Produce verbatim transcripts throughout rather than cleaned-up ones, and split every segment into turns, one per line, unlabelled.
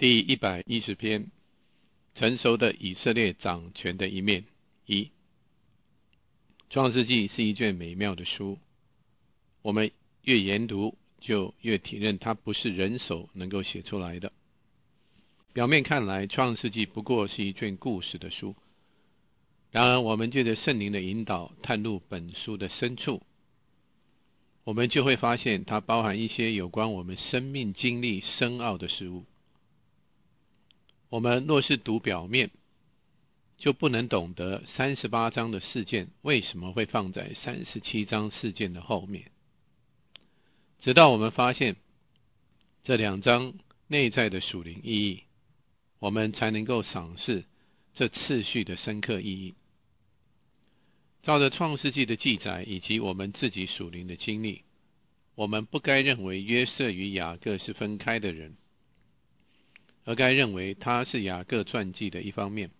第一百一十篇，成熟的以色列掌权的一面。一、创世纪是一卷美妙的书，我们越研读就越体认它不是人手能够写出来的。表面看来，创世纪不过是一卷故事的书，然而我们借着圣灵的引导探入本书的深处，我们就会发现它包含一些有关我们生命经历深奥的事物。我们若是读表面，就不能懂得三十八章的事件为什么会放在三十七章事件的后面。直到我们发现这两章内在的属灵意义，我们才能够赏识这次序的深刻意义。照着创世纪的记载以及我们自己属灵的经历，我们不该认为约瑟与雅各是分开的人，而该认为他是雅各传记的一方面。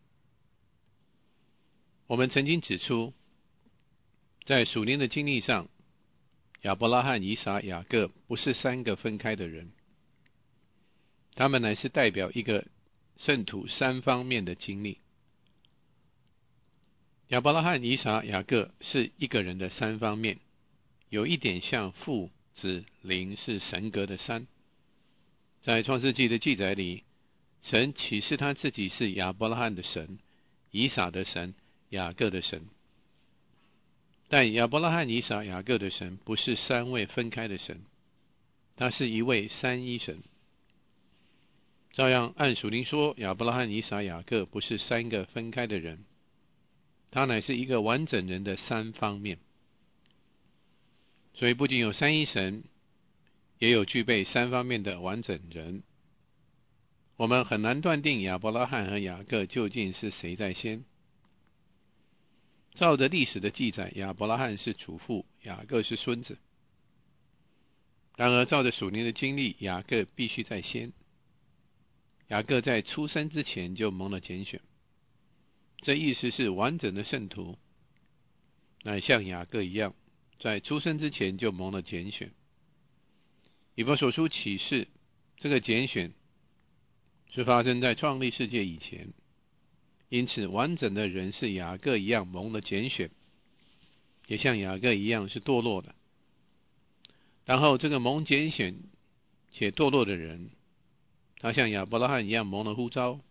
我们曾经指出，在属灵的经历上，亚伯拉罕、以撒、雅各不是三个分开的人，他们乃是代表一个圣徒三方面的经历。亚伯拉罕、以撒、雅各是一个人的三方面，有一点像父、子、灵是神格的三。在创世纪的记载里，神启示他自己是亚伯拉罕的神、以撒的神、雅各的神。但亚伯拉罕、以撒、雅各的神不是三位分开的神，他是一位三一神。照样按属灵说，亚伯拉罕、以撒、雅各不是三个分开的人，他乃是一个完整人的三方面。所以不仅有三一神，也有具备三方面的完整人。我们很难断定亚伯拉罕和雅各究竟是谁在先。照着历史的记载，亚伯拉罕是祖父，雅各是孙子。然而照着属灵的经历，雅各必须在先。雅各在出生之前就蒙了拣选，这意思是完整的圣徒乃像雅各一样，在出生之前就蒙了拣选。以弗所书启示，这个拣选是发生在创立世界以前，因此完整的人是雅各一样蒙了拣选，也像雅各一样是堕落的。然后这个蒙拣选且堕落的人，他像亚伯拉罕一样蒙了呼召，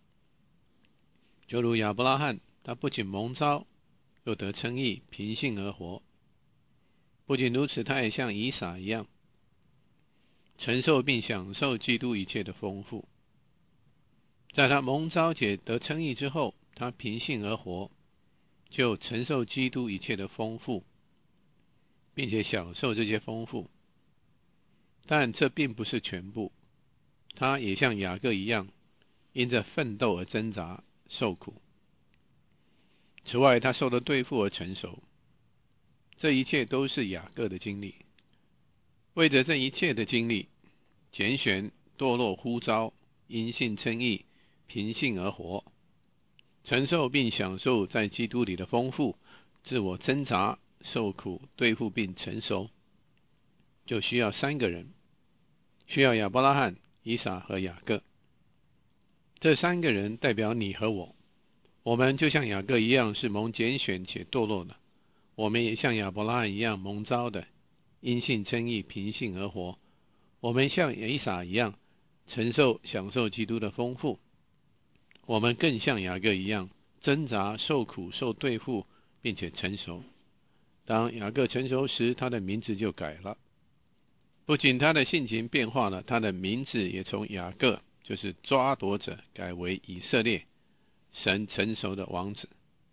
就如亚伯拉罕，他不仅蒙召，又得称义，凭信而活。不仅如此，他也像以撒一样，承受并享受基督一切的丰富。在他蒙召且得称义之后，他凭信而活，就承受基督一切的丰富，并且享受这些丰富。但这并不是全部，他也像雅各一样，因着奋斗而挣扎受苦。此外，他受了对付而成熟。这一切都是雅各的经历。为着这一切的经历，拣选、堕落、呼召、因信称义、凭信而活，承受并享受在基督里的丰富，自我挣扎、受苦、对付并成熟，就需要三个人，需要亚伯拉罕、以撒和雅各。这三个人代表你和我，我们就像雅各一样是蒙拣选且堕落的，我们也像亚伯拉罕一样蒙召的，因信称义，凭信而活。我们像以撒一样承受享受基督的丰富，我们更像雅各一样挣扎受苦受对付并且成熟。当雅各成熟时，他的名字就改了，不仅他的性情变化了，他的名字也从雅各，就是抓夺者，改为以色列，神成熟的王子。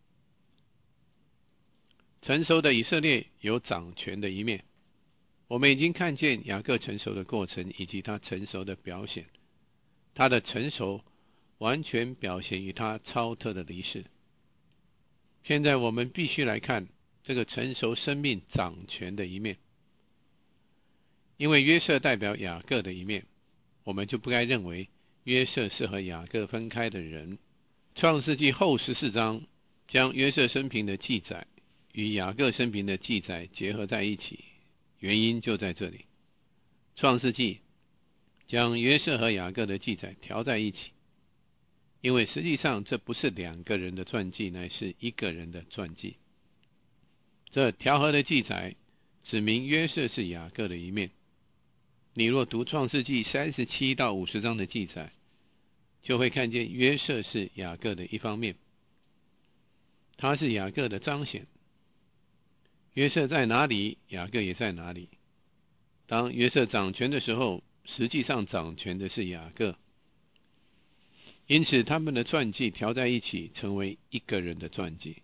成熟的以色列有掌权的一面，我们已经看见雅各成熟的过程以及他成熟的表现。他的成熟完全表现于他超特的离世。现在我们必须来看这个成熟生命掌权的一面。因为约瑟代表雅各的一面，我们就不该认为约瑟是和雅各分开的人。创世纪后十四章将约瑟生平的记载与雅各生平的记载结合在一起，原因就在这里。创世纪将约瑟和雅各的记载调在一起，因为实际上这不是两个人的传记，乃是一个人的传记。这调和的记载指明约瑟是雅各的一面。你若读创世纪三十七到五十章的记载，就会看见约瑟是雅各的一方面，他是雅各的彰显。约瑟在哪里，雅各也在哪里。当约瑟掌权的时候，实际上掌权的是雅各，因此他们的传记调在一起，成为一个人的传记。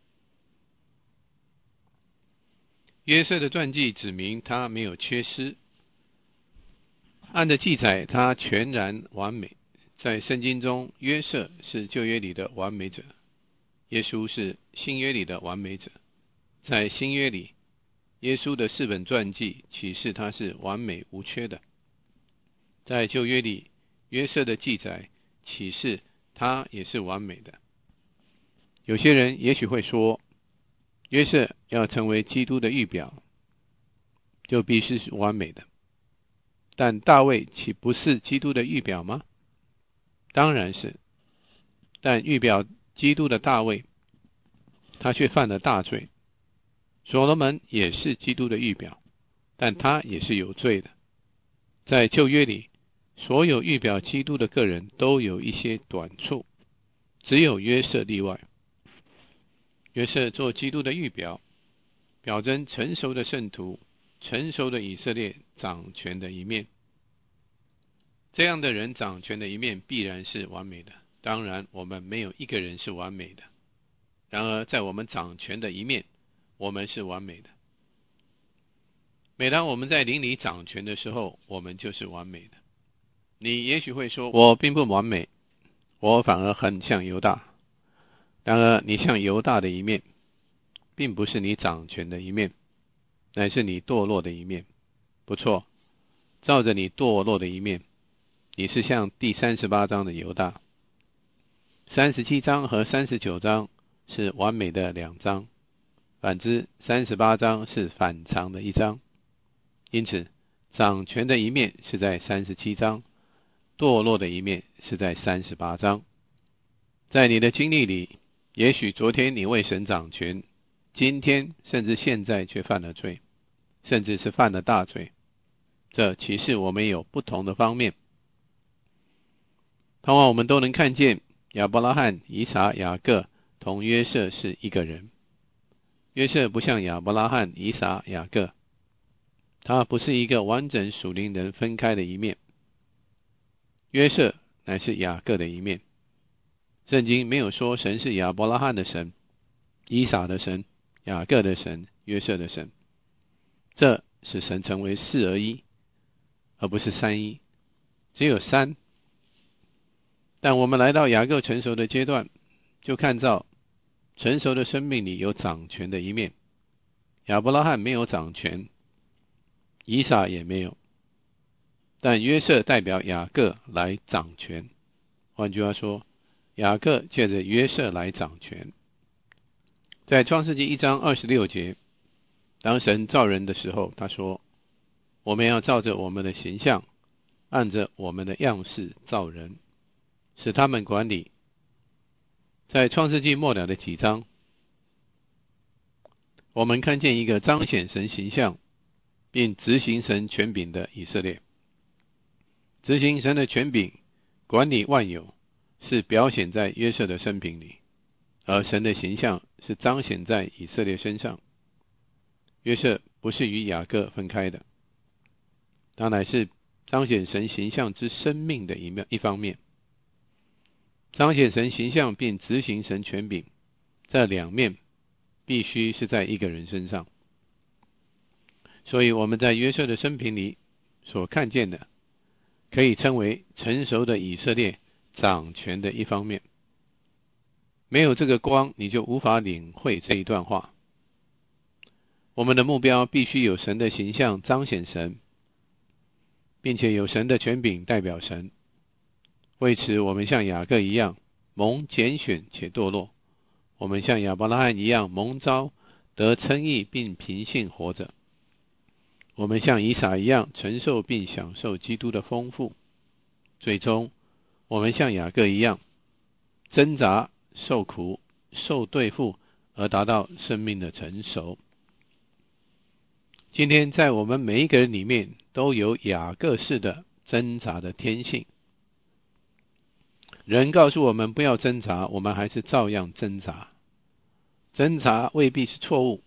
约瑟的传记指明他没有缺失，按着记载他全然完美。在圣经中，约瑟是旧约里的完美者，耶稣是新约里的完美者。在新约里，耶稣的四本传记启示他是完美无缺的。在旧约里，约瑟的记载启示他也是完美的。有些人也许会说，约瑟要成为基督的预表，就必须是完美的。但大卫岂不是基督的预表吗？当然是。但预表基督的大卫，他却犯了大罪。所罗门也是基督的预表，但他也是有罪的。在旧约里，所有预表基督的个人都有一些短处，只有约瑟例外。约瑟做基督的预表，表征成熟的圣徒、成熟的以色列掌权的一面。这样的人掌权的一面必然是完美的。当然，我们没有一个人是完美的。然而，在我们掌权的一面，我们是完美的。每当我们在灵里掌权的时候，我们就是完美的。你也许会说，我并不完美，我反而很像犹大。然而，你像犹大的一面，并不是你掌权的一面，乃是你堕落的一面。不错，照着你堕落的一面，你是像第三十八章的犹大。三十七章和三十九章是完美的两章，反之三十八章是反常的一章。因此，掌权的一面是在三十七章，堕落的一面是在三十八章。在你的经历里，也许昨天你为神掌权，今天甚至现在却犯了罪，甚至是犯了大罪。这启示我们有不同的方面。盼望我们都能看见亚伯拉罕、以撒、雅各同约瑟是一个人。约瑟不像亚伯拉罕、以撒、雅各，他不是一个完整属灵人分开的一面。约瑟乃是雅各的一面。圣经没有说神是亚伯拉罕的神、以撒的神、雅各的神、约瑟的神。这使神成为四而一，而不是三一，只有三。但我们来到雅各成熟的阶段，就看到成熟的生命里有掌权的一面。亚伯拉罕没有掌权，以撒也没有，但约瑟代表雅各来掌权。换句话说，雅各借着约瑟来掌权。在创世纪一章二十六节，当神造人的时候，他说，我们要照着我们的形象，按着我们的样式造人，使他们管理。在创世纪末了的几章，我们看见一个彰显神形象并执行神权柄的以色列。执行神的权柄，管理万有，是表现在约瑟的生平里，而神的形象是彰显在以色列身上。约瑟不是与雅各分开的，他乃是彰显神形象之生命的一面一方面。彰显神形象并执行神权柄，这两面必须是在一个人身上。所以我们在约瑟的生平里所看见的，可以称为成熟的以色列掌权的一方面。没有这个光，你就无法领会这一段话。我们的目标必须有神的形象彰显神，并且有神的权柄代表神。为此，我们像雅各一样蒙拣选且堕落，我们像亚伯拉罕一样蒙召得称义并凭信活着。 我们像以撒一样承受并享受基督的丰富，最终我们像雅各一样挣扎、受苦、受对付，而达到生命的成熟。今天在我们每一个人里面都有雅各式的挣扎的天性。人告诉我们不要挣扎，我们还是照样挣扎。挣扎未必是错误。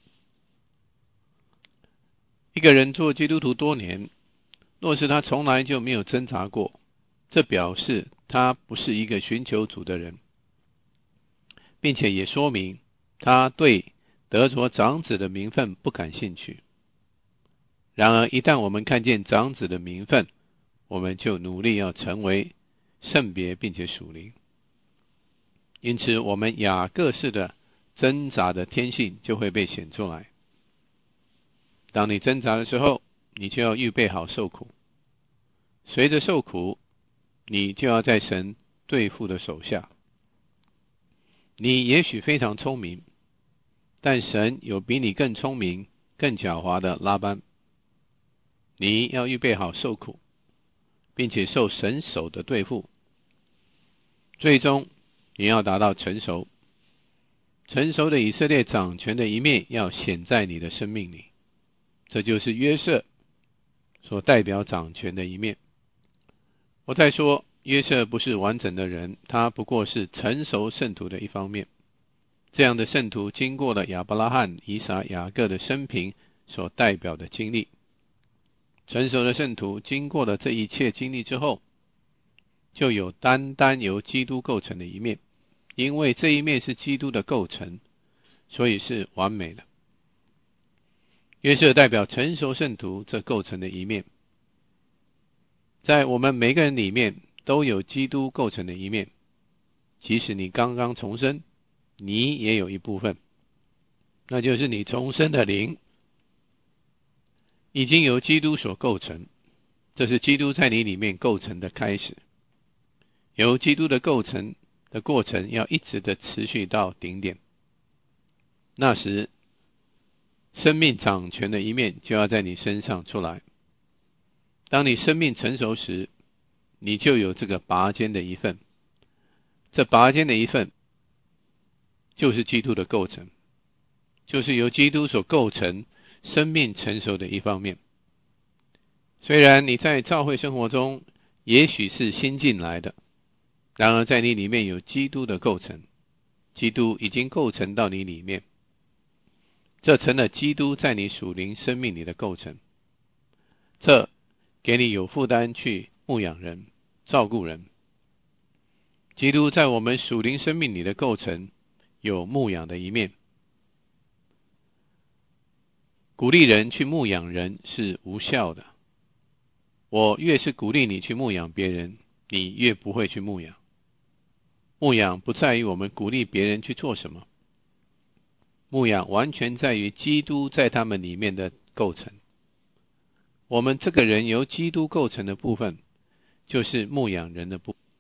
一个人做基督徒多年，若是他从来就没有挣扎过，这表示他不是一个寻求主的人，并且也说明他对得着长子的名分不感兴趣。然而一旦我们看见长子的名分，我们就努力要成为圣别并且属灵。因此我们雅各式的挣扎的天性就会被显出来。当你挣扎的时候，你就要预备好受苦。随着受苦，你就要在神对付的手下。你也许非常聪明，但神有比你更聪明、更狡猾的拉班。你要预备好受苦，并且受神手的对付。最终你要达到成熟。成熟的以色列掌权的一面要显在你的生命里，这就是约瑟所代表掌权的一面。我再说，约瑟不是完整的人，他不过是成熟圣徒的一方面。这样的圣徒经过了亚伯拉罕、以撒、雅各的生平所代表的经历。成熟的圣徒经过了这一切经历之后，就有单单由基督构成的一面，因为这一面是基督的构成，所以是完美的。约瑟代表成熟圣徒这构成的一面。在我们每个人里面都有基督构成的一面，即使你刚刚重生，你也有一部分，那就是你重生的灵已经由基督所构成，这是基督在你里面构成的开始。由基督的构成的过程要一直的持续到顶点，那时生命掌权的一面就要在你身上出来。当你生命成熟时，你就有这个拔尖的一份，这拔尖的一份就是基督的构成，就是由基督所构成生命成熟的一方面。虽然你在教会生活中也许是新进来的，然而在你里面有基督的构成，基督已经构成到你里面，这成了基督在你属灵生命里的构成。这给你有负担去牧养人、照顾人。基督在我们属灵生命里的构成有牧养的一面。鼓励人去牧养人是无效的。我越是鼓励你去牧养别人，你越不会去牧养。牧养不在于我们鼓励别人去做什么，牧养完全在于基督在他们里面的构成。我们这个人由基督构成的部分，就是牧养人的部分。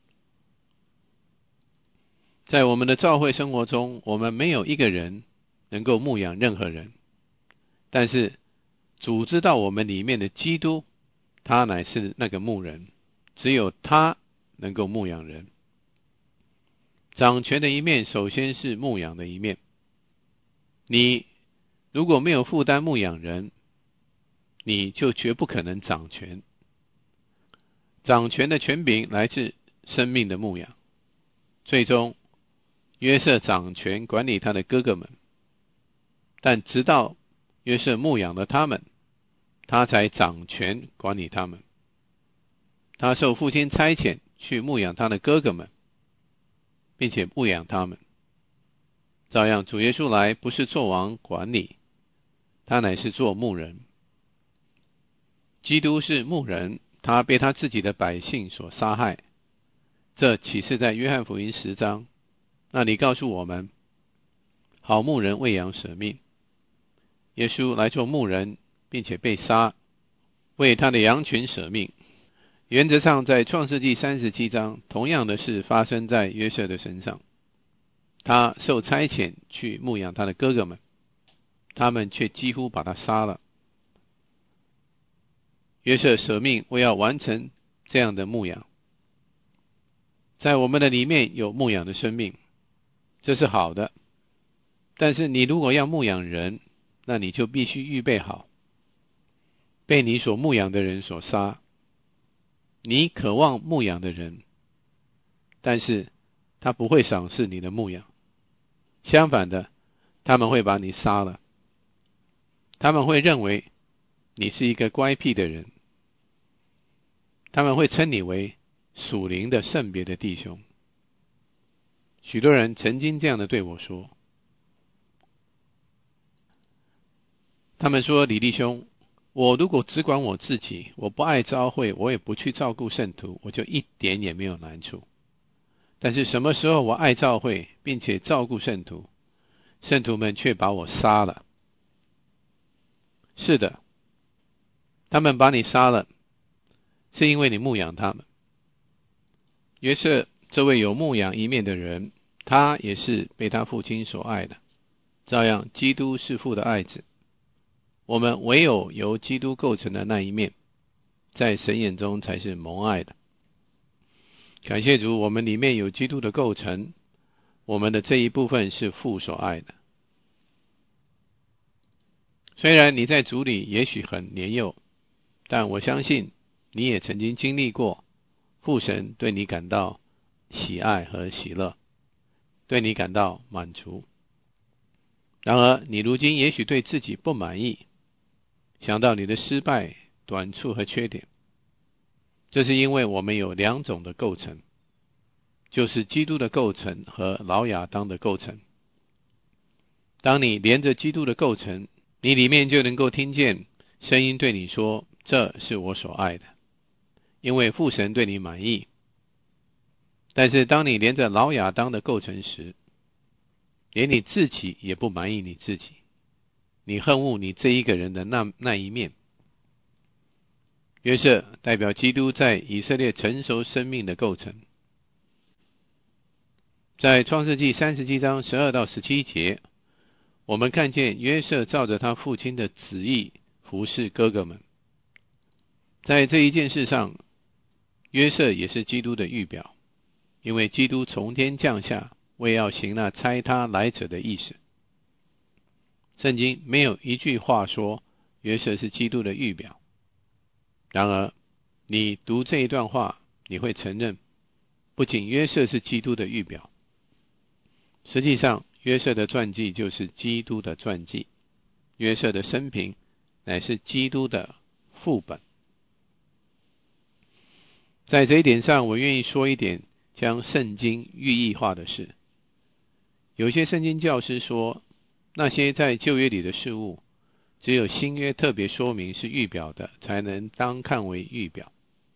在我们的教会生活中，我们没有一个人能够牧养任何人，但是主知道我们里面的基督，他乃是那个牧人，只有他能够牧养人。掌权的一面首先是牧养的一面。你如果没有负担牧养人，你就绝不可能掌权。掌权的权柄来自生命的牧养。最终约瑟掌权管理他的哥哥们，但直到约瑟牧养了他们，他才掌权管理他们。他受父亲差遣去牧养他的哥哥们，并且牧养他们。照样主耶稣来不是做王管理，他乃是做牧人。基督是牧人，他被他自己的百姓所杀害，这启示在约翰福音十章。那里告诉我们，好牧人为羊舍命。耶稣来做牧人，并且被杀，为他的羊群舍命。原则上在创世纪三十七章，同样的事发生在约瑟的身上。他受差遣去牧养他的哥哥们，他们却几乎把他杀了。 约瑟舍命为要完成这样的牧养。在我们的里面有牧养的生命，这是好的。但是你如果要牧养人，那你就必须预备好被你所牧养的人所杀。你渴望牧养的人，但是他不会赏识你的牧养，相反的，他们会把你杀了。他们会认为你是一个乖僻的人，他们会称你为属灵的圣别的弟兄。许多人曾经这样的对我说，他们说，李弟兄，我如果只管我自己，我不爱教会，我也不去照顾圣徒，我就一点也没有难处。但是什么时候我爱教会，并且照顾圣徒，圣徒们却把我杀了。是的，他们把你杀了，是因为你牧养他们。约瑟这位有牧养一面的人，他也是被他父亲所爱的，照样基督是父的爱子。我们唯有由基督构成的那一面，在神眼中才是蒙爱的。感谢主，我们里面有基督的构成，我们的这一部分是父所爱的。虽然你在主里也许很年幼，但我相信你也曾经经历过父神对你感到喜爱和喜乐，对你感到满足。然而你如今也许对自己不满意，想到你的失败、短处和缺点，这是因为我们有两种的构成，就是基督的构成和老亚当的构成。当你连着基督的构成，你里面就能够听见声音对你说，这是我所爱的，因为父神对你满意。但是当你连着老亚当的构成时，连你自己也不满意你自己，你恨恶你这一个人的那那一面。约瑟代表基督在以色列成熟生命的构成。在创世纪三十七章十二到十七节，我们看见约瑟照着他父亲的旨意服侍哥哥们。在这一件事上，约瑟也是基督的预表，因为基督从天降下，为要行那差他来者的意思。圣经没有一句话说约瑟是基督的预表。然而你读这一段话，你会承认不仅约瑟是基督的预表，实际上约瑟的传记就是基督的传记，约瑟的生平乃是基督的副本。在这一点上，我愿意说一点将圣经寓意化的事。有些圣经教师说，那些在旧约里的事物，只有新约特别说明是预表的，才能当看为预表。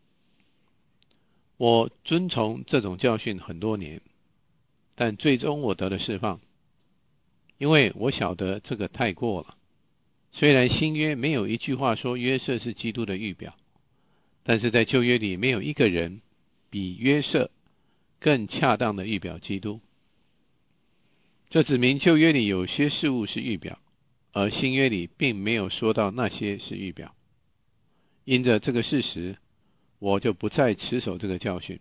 我遵从这种教训很多年，但最终我得了释放，因为我晓得这个太过了。虽然新约没有一句话说约瑟是基督的预表，但是在旧约里没有一个人比约瑟更恰当的预表基督。这指明旧约里有些事物是预表，而新约里并没有说到那些是预表。因着这个事实，我就不再持守这个教训。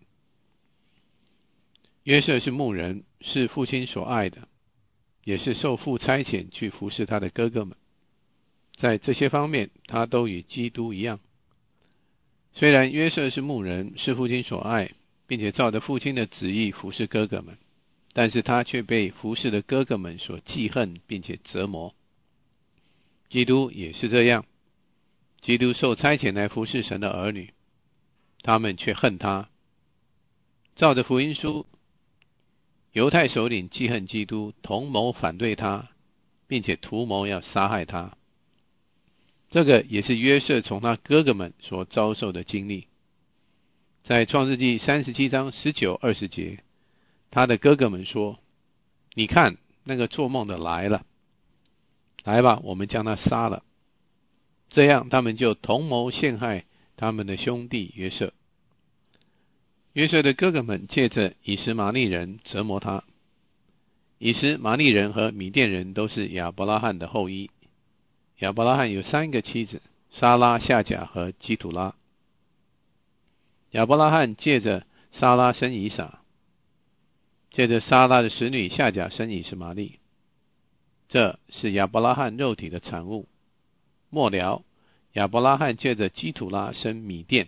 约瑟是牧人，是父亲所爱的，也是受父差遣去服侍他的哥哥们。在这些方面，他都与基督一样。虽然约瑟是牧人，是父亲所爱，并且照着父亲的旨意服侍哥哥们，但是他却被服侍的哥哥们所记恨并且折磨。基督也是这样，基督受差遣来服侍神的儿女，他们却恨他。照着福音书，犹太首领记恨基督，同谋反对他，并且图谋要杀害他。这个也是约瑟从他哥哥们所遭受的经历。在创世纪三十七章十九、二十节，他的哥哥们说，你看那个做梦的来了，来吧，我们将他杀了。这样他们就同谋陷害他们的兄弟约瑟。约瑟的哥哥们借着以实玛利人折磨他。以实玛利人和米甸人都是亚伯拉罕的后裔。亚伯拉罕有三个妻子， 撒拉、夏甲和基土拉。亚伯拉罕借着撒拉生以撒，借着撒拉的使女夏甲生以实玛利，这是亚伯拉罕肉体的产物。末了，亚伯拉罕借着基土拉生米甸。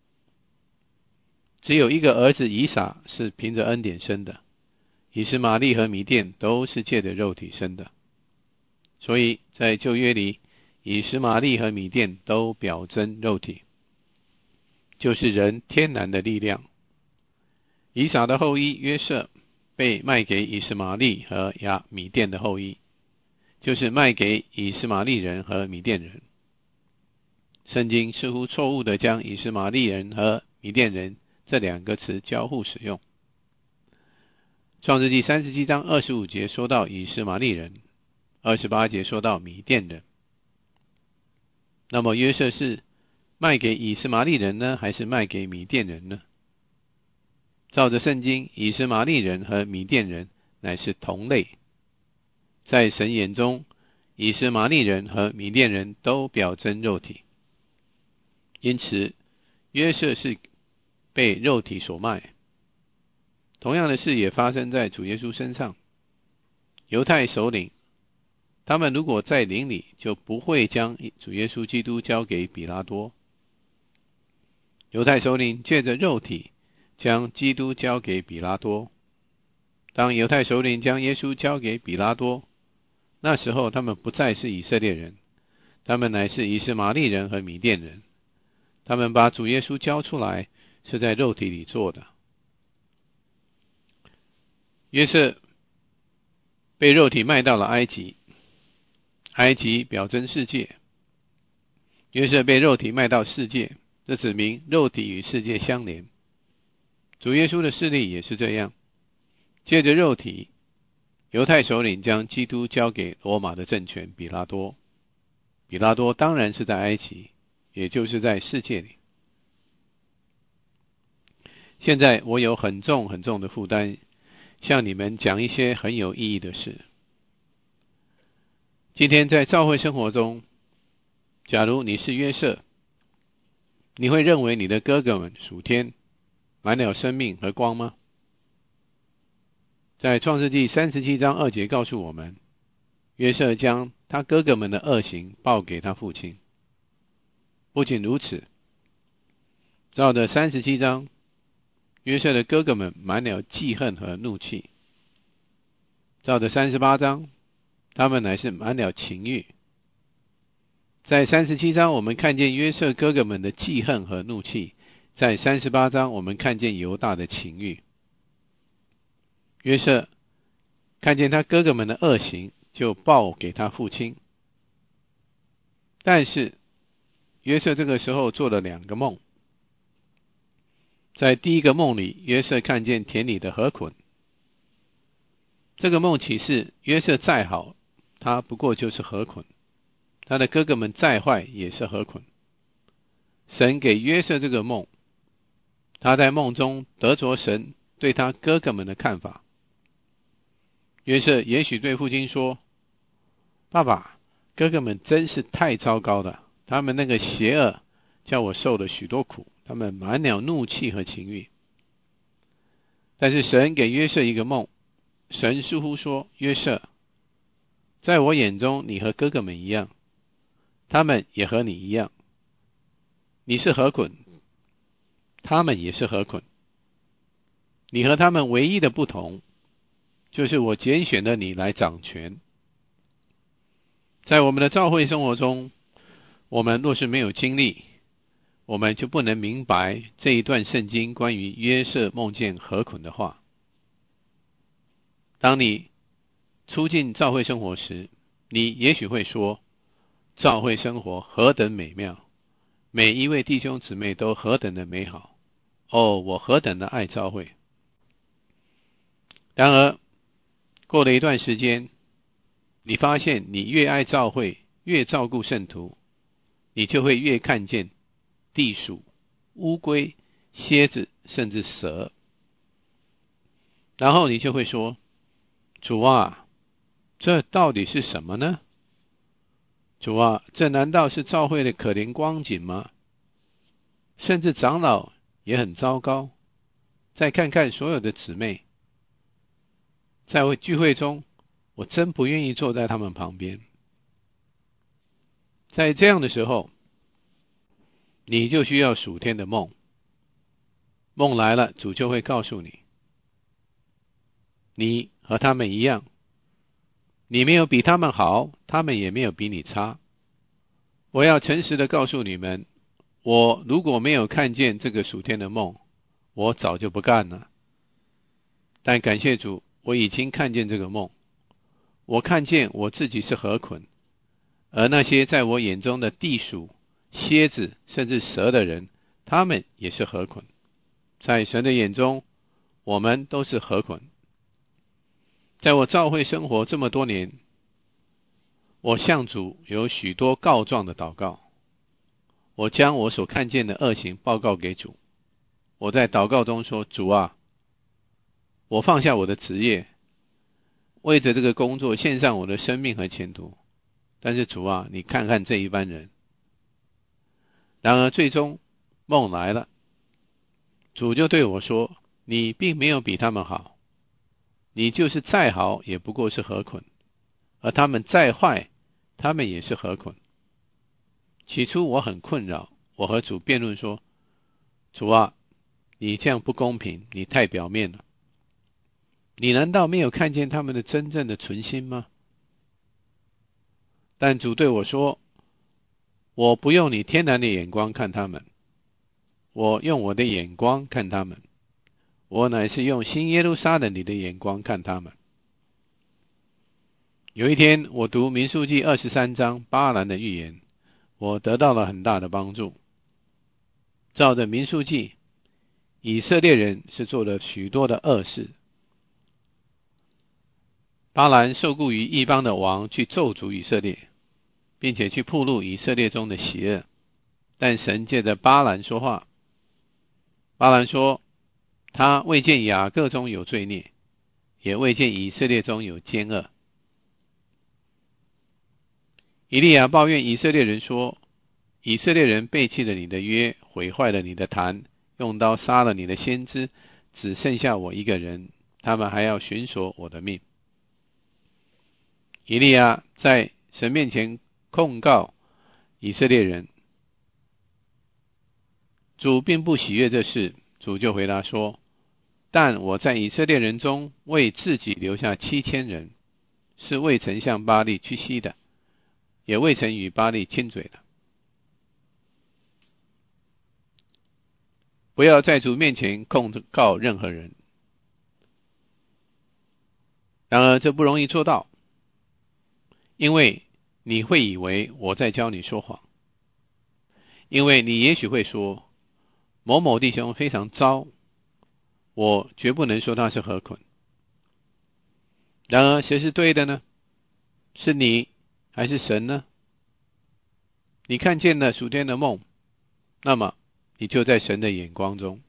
只有一个儿子以撒是凭着恩典生的，以实玛利和米甸都是借着肉体生的。所以在旧约里，以实玛利和米甸都表征肉体，就是人天然的力量。以撒的后裔约瑟被卖给以实玛利和亚米甸的后裔，就是卖给以实玛利人和米甸人。圣经似乎错误地将以实玛利人和米甸人这两个词交互使用。创世纪三十七章二十五节说到以实玛利人，二十八节说到米甸人。那么约瑟是卖给以实玛利人呢，还是卖给米甸人呢？照着圣经，以实玛利人和米甸人乃是同类。在神眼中，以实玛利人和米甸人都表征肉体，因此约瑟是被肉体所卖。同样的事也发生在主耶稣身上。犹太首领他们如果在灵里，就不会将主耶稣基督交给比拉多。犹太首领借着肉体将基督交给比拉多。当犹太首领将耶稣交给比拉多，那时候他们不再是以色列人，他们乃是以实玛利人和米甸人。他们把主耶稣交出来，是在肉体里做的。约瑟被肉体卖到了埃及，埃及表征世界。约瑟被肉体卖到世界，这指明肉体与世界相连。主耶稣的事例也是这样，借着肉体，犹太首领将基督交给罗马的政权比拉多。比拉多当然是在埃及，也就是在世界里。现在我有很重很重的负担，向你们讲一些很有意义的事。今天在教会生活中，假如你是约瑟，你会认为你的哥哥们属天，满了生命和光吗？在创世纪三十七章二节告诉我们，约瑟将他哥哥们的恶行报给他父亲。不仅如此，照着三十七章，约瑟的哥哥们满了记恨和怒气。照着三十八章，他们乃是满了情欲。在三十七章我们看见约瑟哥哥们的记恨和怒气，在三十八章我们看见犹大的情欲。约瑟看见他哥哥们的恶行，就报给他父亲。但是约瑟这个时候做了两个梦。在第一个梦里，约瑟看见田里的河捆。这个梦启示约瑟再好，他不过就是河捆；他的哥哥们再坏，也是河捆。神给约瑟这个梦，他在梦中得着神对他哥哥们的看法。约瑟也许对父亲说：爸爸，哥哥们真是太糟糕了，他们那个邪恶叫我受了许多苦，他们满了怒气和情欲。但是神给约瑟一个梦，神似乎说：约瑟，在我眼中你和哥哥们一样，他们也和你一样，你是河捆，他们也是河捆。你和他们唯一的不同，就是我拣选了你来掌权。在我们的教会生活中，我们若是没有经历，我们就不能明白这一段圣经关于约瑟梦见河捆的话。当你初进教会生活时，你也许会说，教会生活何等美妙，每一位弟兄姊妹都何等的美好，哦，我何等的爱教会。然而过了一段时间，你发现你越爱教会，越照顾圣徒，你就会越看见地鼠、乌龟、蝎子，甚至蛇。然后你就会说，主啊，这到底是什么呢？ 主啊，这难道是教会的可怜光景吗？甚至长老也很糟糕。再看看所有的姊妹，在聚会中，我真不愿意坐在他们旁边。在这样的时候，你就需要属天的梦。梦来了，主就会告诉你，你和他们一样，你没有比他们好，他们也没有比你差。我要诚实的告诉你们，我如果没有看见这个属天的梦，我早就不干了。但感谢主，我已经看见这个梦，我看见我自己是何捆，而那些在我眼中的地鼠、蝎子甚至蛇的人，他们也是何捆。在神的眼中，我们都是何捆。在我教会生活这么多年，我向主有许多告状的祷告，我将我所看见的恶行报告给主。我在祷告中说，主啊，我放下我的职业，为着这个工作献上我的生命和前途。但是主啊，你看看这一班人。然而最终梦来了，主就对我说，你并没有比他们好，你就是再好也不过是何捆，而他们再坏，他们也是何捆。起初我很困扰，我和主辩论说，主啊，你这样不公平，你太表面了，你难道没有看见他们的真正的存心吗？但主对我说，我不用你天然的眼光看他们，我用我的眼光看他们，我乃是用新耶路撒冷里的眼光看他们。有一天我读民数记二十三章巴兰的预言，我得到了很大的帮助。照着民数记，以色列人是做了许多的恶事。巴兰受雇于异邦的王去咒诅以色列，并且去暴露以色列中的邪恶。但神借着巴兰说话，巴兰说，他未见雅各中有罪孽，也未见以色列中有奸恶。以利亚抱怨以色列人说，以色列人背弃了你的约，毁坏了你的坛，用刀杀了你的先知，只剩下我一个人，他们还要寻索我的命。以利亚在神面前控告以色列人，主并不喜悦这事，主就回答说，但我在以色列人中为自己留下七千人，是未曾向巴力屈膝的，也未曾与巴力亲嘴的。不要在主面前控告任何人。然而这不容易做到，因为你会以为我在教你说谎，因为你也许会说，某某弟兄非常糟，我绝不能说他是何捆。然而谁是对的呢？是你还是神呢？你看见了属天的梦，那么你就在神的眼光中。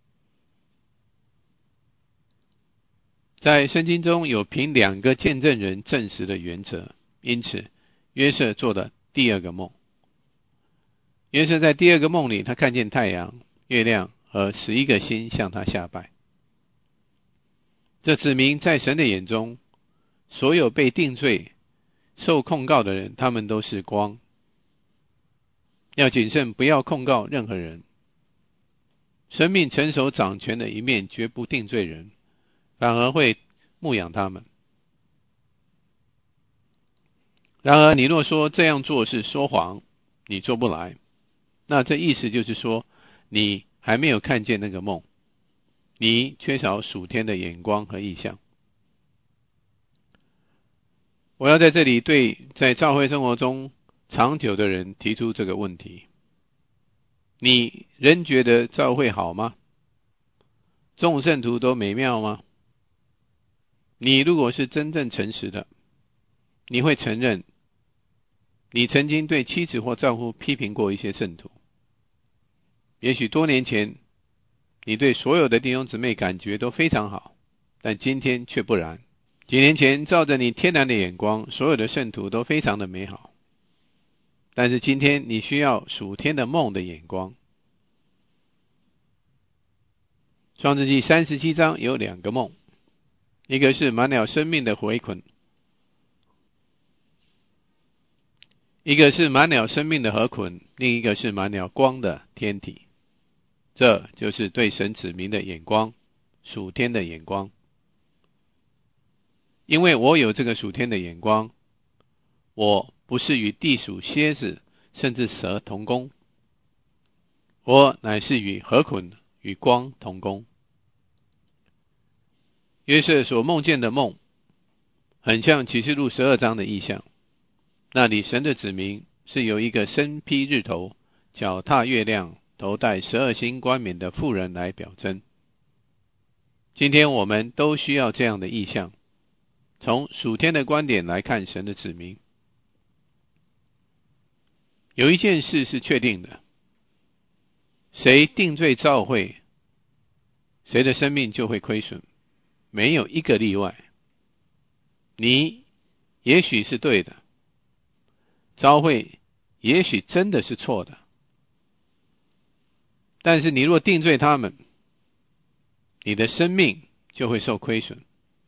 在圣经中有凭两个见证人证实的原则，因此约瑟做的第二个梦。约瑟在第二个梦里，他看见太阳、月亮和十一个星向他下拜。这指明在神的眼中，所有被定罪、受控告的人，他们都是光。要谨慎，不要控告任何人。生命成熟掌权的一面绝不定罪人，反而会牧养他们。然而你若说这样做是说谎，你做不来，那这意思就是说，你还没有看见那个梦，你缺少属天的眼光和意象。我要在这里对在教会生活中长久的人提出这个问题：你仍觉得教会好吗？众圣徒都美妙吗？你如果是真正诚实的，你会承认你曾经对妻子或丈夫批评过一些圣徒。也许多年前你对所有的弟兄姊妹感觉都非常好，但今天却不然。几年前照着你天然的眼光，所有的圣徒都非常的美好， 但是今天你需要属天的梦的眼光。创世纪三十七章有两个梦，一个是满了生命的回捆，一个是满了生命的河捆，另一个是满了光的天体。这就是对神子民的眼光，属天的眼光。因为我有这个属天的眼光，我不是与地属蝎子甚至蛇同工，我乃是与河捆与光同工。约瑟所梦见的梦很像启示录十二章的意象，那里神的子民是由一个身披日头，脚踏月亮，头戴十二星冠冕的妇人来表征。今天我们都需要这样的意象，从属天的观点来看神的子民。有一件事是确定的，谁定罪召会，谁的生命就会亏损，没有一个例外。你也许是对的，召会也许真的是错的，但是你若定罪他们，你的生命就会受亏损。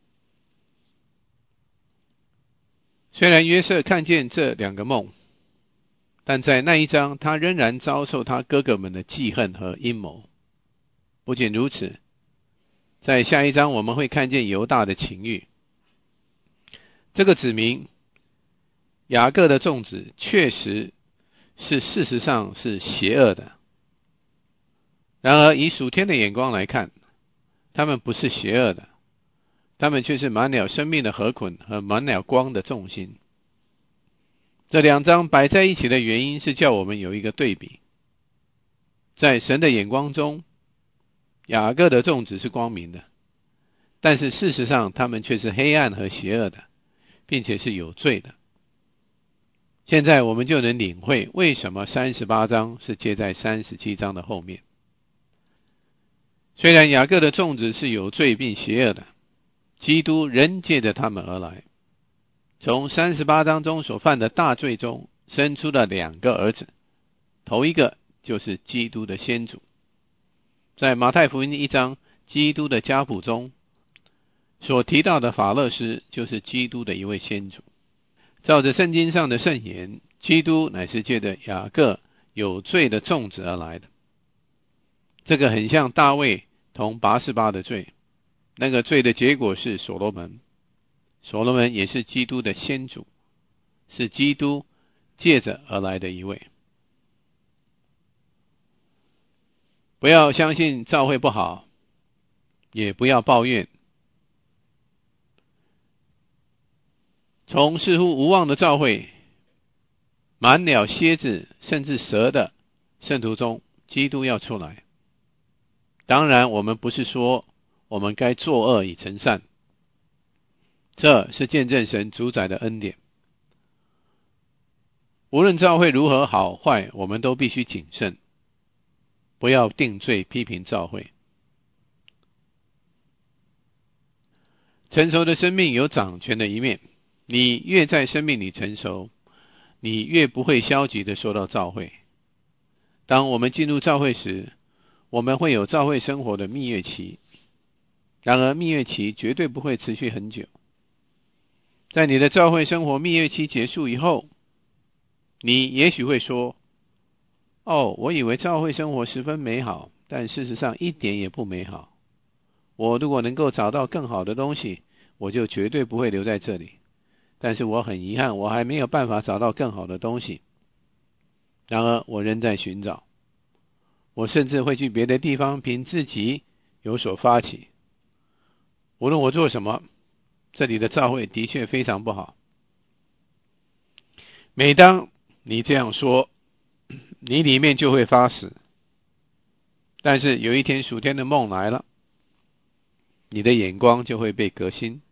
虽然约瑟看见这两个梦，但在那一章他仍然遭受他哥哥们的记恨和阴谋。不仅如此，在下一章我们会看见犹大的情欲。这个子民雅各的种子确实是事实上是邪恶的，然而以属天的眼光来看，他们不是邪恶的，他们却是满了生命的河捆和满了光的重心。这两章摆在一起的原因是叫我们有一个对比。在神的眼光中，雅各的种子是光明的，但是事实上他们却是黑暗和邪恶的，并且是有罪的。现在我们就能领会为什么三十八章是接在三十七章的后面。虽然雅各的种子是有罪并邪恶的，基督仍借着他们而来，从三十八章中所犯的大罪中生出了两个儿子，头一个就是基督的先祖。在马太福音一章，基督的家谱中所提到的法勒斯就是基督的一位先祖。照着圣经上的圣言，基督乃是借着雅各有罪的种子而来的。这个很像大卫同拔示巴的罪，那个罪的结果是所罗门，所罗门也是基督的先祖，是基督借着而来的一位。不要相信教会不好，也不要抱怨。从似乎无望的教会，满了蝎子甚至蛇的圣徒中，基督要出来。当然我们不是说我们该作恶以成善，这是见证神主宰的恩典。无论教会如何好坏，我们都必须谨慎，不要定罪批评教会。成熟的生命有掌权的一面，你越在生命里成熟，你越不会消极的说到教会。当我们进入教会时，我们会有教会生活的蜜月期，然而蜜月期绝对不会持续很久。在你的教会生活蜜月期结束以后，你也许会说，哦，我以为教会生活十分美好，但事实上一点也不美好。我如果能够找到更好的东西，我就绝对不会留在这里。但是我很遗憾，我还没有办法找到更好的东西。然而我仍在寻找，我甚至会去别的地方凭自己有所发起。无论我做什么，这里的教会的确非常不好。每当你这样说，你里面就会发死。但是有一天属天的梦来了，你的眼光就会被革新。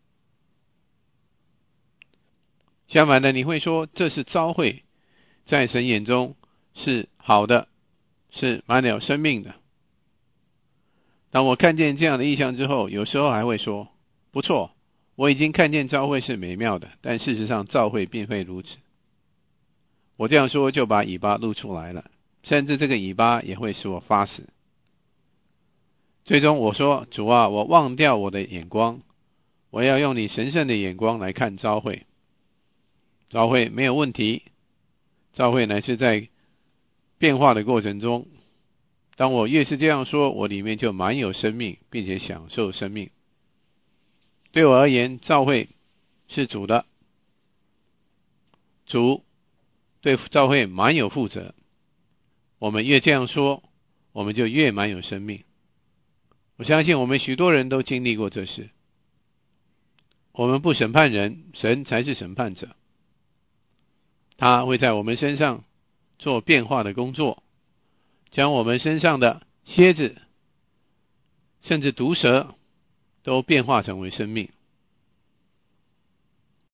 相反的，你会说这是召会，在神眼中是好的，是满了生命的。当我看见这样的意象之后，有时候还会说，不错，我已经看见召会是美妙的，但事实上召会并非如此。 我这样说就把尾巴露出来了，甚至这个尾巴也会使我发死。最终我说，主啊，我忘掉我的眼光，我要用你神圣的眼光来看召会。召会没有问题，召会乃是在变化的过程中，当我越是这样说，我里面就满有生命，并且享受生命。对我而言，召会是主的，主对召会满有负责。我们越这样说，我们就越满有生命。我相信我们许多人都经历过这事。我们不审判人，神才是审判者。他会在我们身上做变化的工作，将我们身上的蝎子甚至毒蛇都变化成为生命。